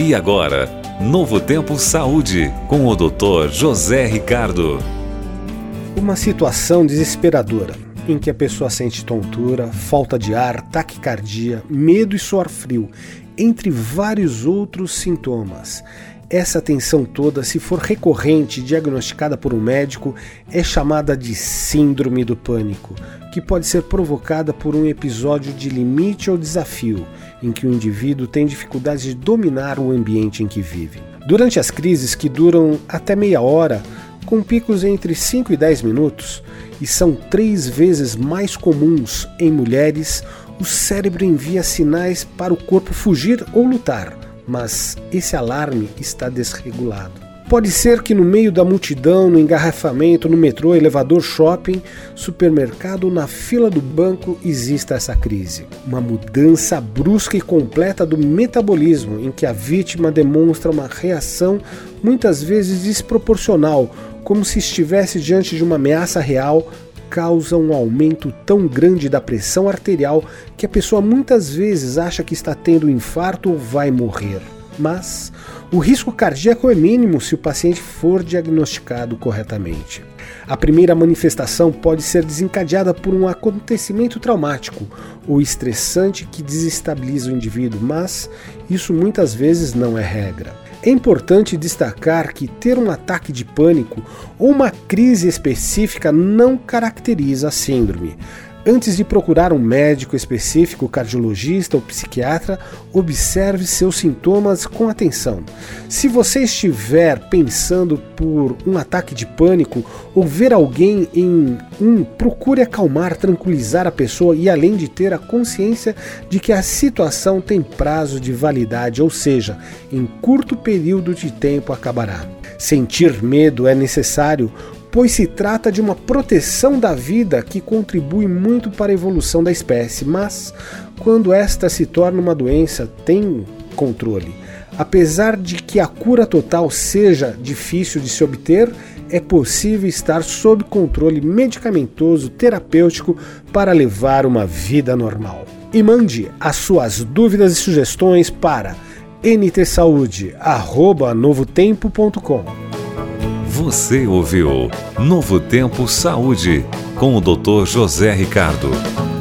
E agora, Novo Tempo Saúde, com o Dr. José Ricardo. Uma situação desesperadora, em que a pessoa sente tontura, falta de ar, taquicardia, medo e suor frio, entre vários outros sintomas. Essa tensão toda, se for recorrente e diagnosticada por um médico, é chamada de síndrome do pânico, que pode ser provocada por um episódio de limite ou desafio, em que o indivíduo tem dificuldade de dominar o ambiente em que vive. Durante as crises, que duram até meia hora, com picos entre 5 e 10 minutos, e são 3 vezes mais comuns em mulheres, o cérebro envia sinais para o corpo fugir ou lutar, mas esse alarme está desregulado. Pode ser que no meio da multidão, no engarrafamento, no metrô, elevador, shopping, supermercado ou na fila do banco exista essa crise. Uma mudança brusca e completa do metabolismo, em que a vítima demonstra uma reação muitas vezes desproporcional, como se estivesse diante de uma ameaça real, causa um aumento tão grande da pressão arterial que a pessoa muitas vezes acha que está tendo um infarto ou vai morrer. Mas o risco cardíaco é mínimo se o paciente for diagnosticado corretamente. A primeira manifestação pode ser desencadeada por um acontecimento traumático ou estressante que desestabiliza o indivíduo, mas isso muitas vezes não é regra. É importante destacar que ter um ataque de pânico ou uma crise específica não caracteriza a síndrome. Antes de procurar um médico específico, cardiologista ou psiquiatra, observe seus sintomas com atenção. Se você estiver pensando por um ataque de pânico ou ver alguém em procure acalmar, tranquilizar a pessoa e além de ter a consciência de que a situação tem prazo de validade, ou seja, em curto período de tempo acabará. Sentir medo é necessário, pois se trata de uma proteção da vida que contribui muito para a evolução da espécie, mas quando esta se torna uma doença, tem controle. Apesar de que a cura total seja difícil de se obter, é possível estar sob controle medicamentoso terapêutico para levar uma vida normal. E mande as suas dúvidas e sugestões para ntsaude@novotempo.com. Você ouviu Novo Tempo Saúde, com o Dr. José Ricardo.